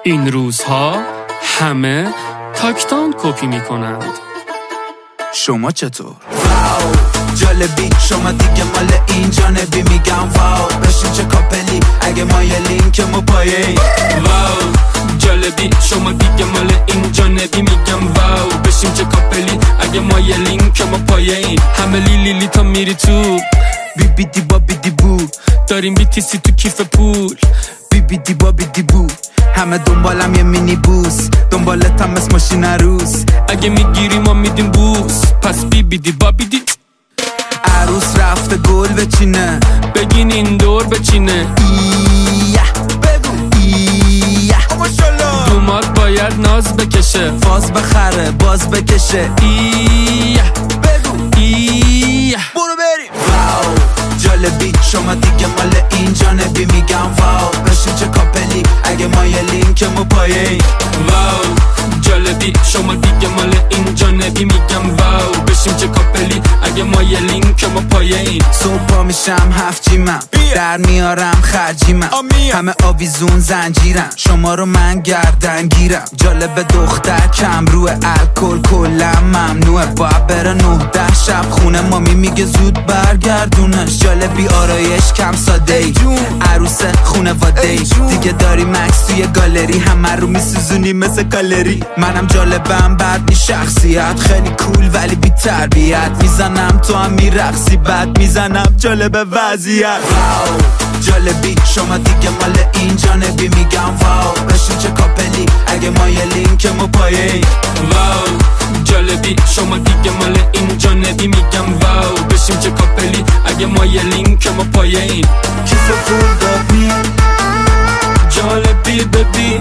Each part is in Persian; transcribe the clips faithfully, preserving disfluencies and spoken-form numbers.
این روزها همه تاکتان کپی میکنند. شما چطور؟ واو جالبی شما دیگه مال این جانبی میگم واو بشین چه کاپلی اگه ما یه لینکمو پایه. واو جالبی شما دیگه مال این جانبی میگم واو بشین چه کاپلی اگه ما یه لینکمو پایه. همه لیلی لی تا میری تو بی بی دی با بی دی بو داریم بیتیسی تو کیف پول. بی بی دی با بی دی بو همه دنبالم یه مینی بوس دنبالت هم اسم ماشین عروس اگه میگیری ما میدیم بوس پس بی بی دی با بی دی. عروس رفته گل بچینه بگین این دور بچینه. ایه بگو ایه دومات باید ناز بکشه فاز بخره باز بکشه. ایه بگو ایه برو بریم. واو جالبی شما دیگه مال این جانبی میگم واو بشین چه کاپلی اگه ما یه لینکمو پایه. واو جالبی شما دیگه مال این جانبی میگم واو بشین چه کاپلی اگه ما یه لینکمو پایه. صبح پا میشم هفت جیمم در میارم خرجیمم همه آویزون زنجیرم شما رو من گردن گیرم. جالب دختر کم روی الکل کلم ممنوعه باید بره نه ده شب خونه مامی میگه زود برگردونش. جالبی آرایش کم ساده ای عروس خونواده ای دیگه داری مکس توی گالری همه رو میسوزونی مثل کالری. منم جالبم بعد می شخصیت خیلی کول ولی بی تربیت میزنم تو هم میرقصی بعد میزنم جالب وضعیت. واو جالبی شما دیگه مال این جانبی میگم واو بشین چه کاپلی اگه ما یه لینکمو پایه. واو جالبی شما دیگه مال این جانبی میگم واو بشین چه کاپلی اگه ما یه لینکمو پایه. کیف پول دادی جالبی ببی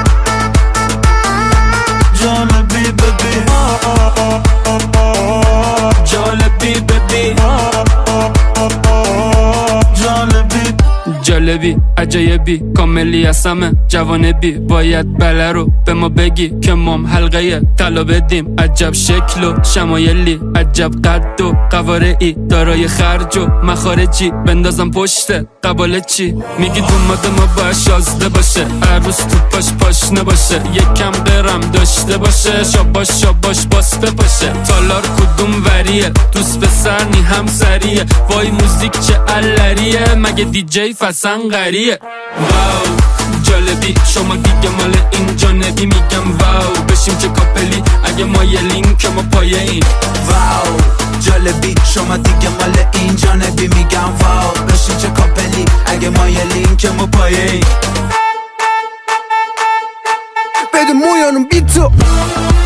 جالبی ببی جالبی ببی جالبی جالبی عجایبی کاملی هستمه جوانبی باید بله رو به ما بگی که مام حلقه طلا بدیم. عجب شکل و شمایلی عجب قد و قوارعی دارای خرج و مخارجی بندازم پشت قباله چی میگی دوماد ما باید شازده باشه عروس تو پاش پاش نباشه یکم قرم داشته باشه شاباش شاباش باسته باشه. تالار کدوم وریه دوست به سرنی هم سریه وای موزیک چه علریه مگه دی جی فسن غریه. واو جالبی شما دیگه مال این جانبی میگم واو بشیم چه کاپلی اگه ما یه لینکمو پایه این. واو جالبی شما دیگه مال این جانبی میگم واو بشین چه کاپلی اگه ما یه لینکمو پایه. بده مویانم بی تو